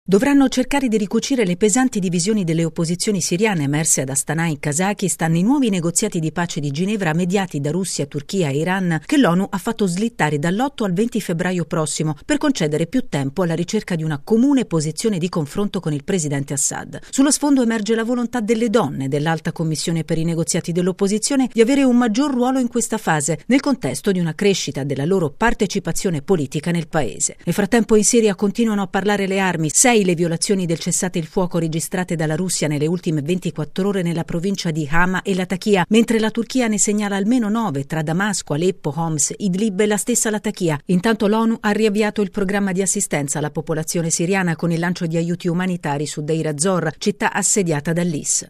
Dovranno cercare di ricucire le pesanti divisioni delle opposizioni siriane emerse ad Astana in Kazakistan i nuovi negoziati di pace di Ginevra mediati da Russia, Turchia e Iran che l'ONU ha fatto slittare dall'8 al 20 febbraio prossimo per concedere più tempo alla ricerca di una comune posizione di confronto con il presidente Assad. Sullo sfondo emerge la volontà delle donne dell'Alta Commissione per i negoziati dell'opposizione di avere un maggior ruolo in questa fase, nel contesto di una crescita della loro partecipazione politica nel paese. Nel frattempo in Siria continuano a parlare le armi. 6 le violazioni del cessate il fuoco registrate dalla Russia nelle ultime 24 ore nella provincia di Hama e Latakia, mentre la Turchia ne segnala almeno 9 tra Damasco, Aleppo, Homs, Idlib e la stessa Latakia. Intanto l'ONU ha riavviato il programma di assistenza alla popolazione siriana con il lancio di aiuti umanitari su Deir ez-Zor, città assediata dall'IS.